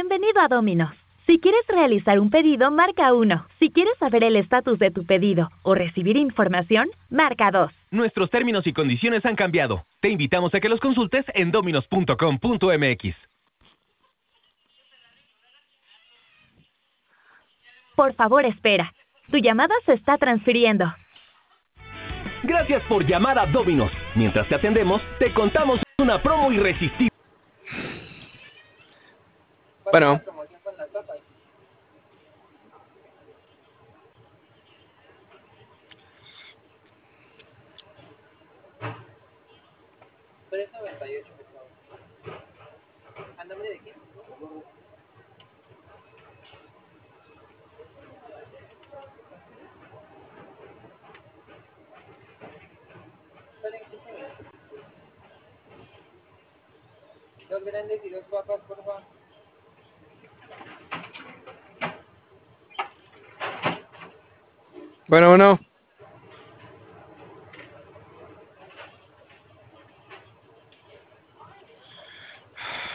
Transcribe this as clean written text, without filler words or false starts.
Bienvenido a Domino's. Si quieres realizar un pedido, marca 1. Si quieres saber el estatus de tu pedido o recibir información, marca 2. Nuestros términos y condiciones han cambiado. Te invitamos a que los consultes en dominos.com.mx. Por favor, espera. Tu llamada se está transfiriendo. Gracias por llamar a Domino's. Mientras te atendemos, te contamos una promo irresistible. Bueno. $3.98, por favor. ¿A nombre de quién? Salen 15 minutos. 2 grandes y 2 papas, por favor. Bueno.